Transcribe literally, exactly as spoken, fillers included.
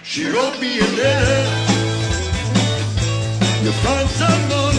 She wrote me a letter. You find someone